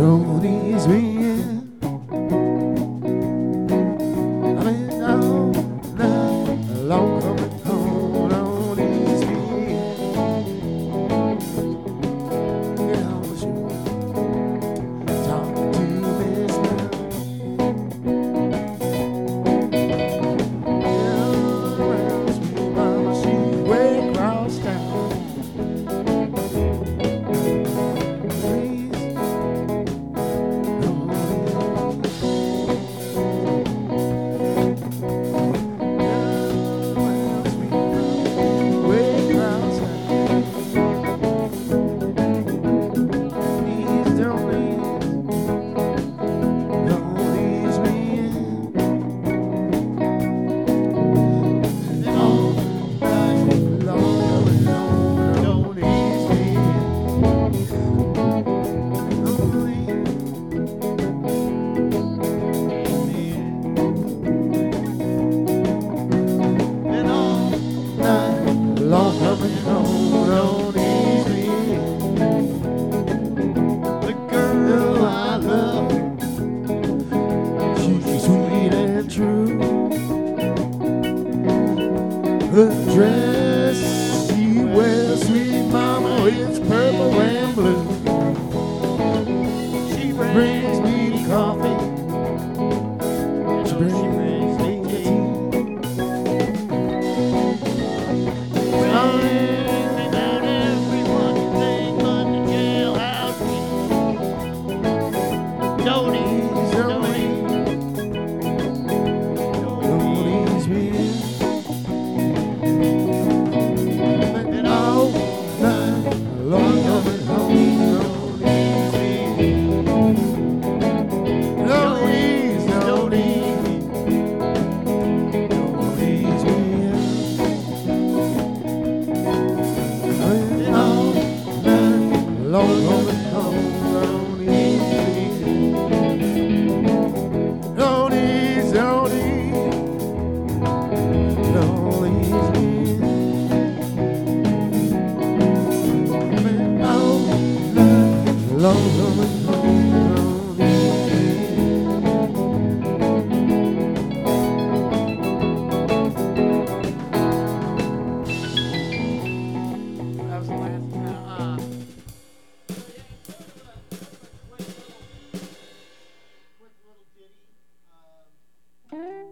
Don't ease me in. I've been all night long coming home. Don't ease me in. Get on the shoe. Talk to Miss Now. Around sweet mama, she way across town. Please, don't long coming home, don't ease me. The girl I love, she's sweet and true. Her dress she wears, sweet mama, it's purple and blue. She brings me coffee, she brings me tea. Don't ease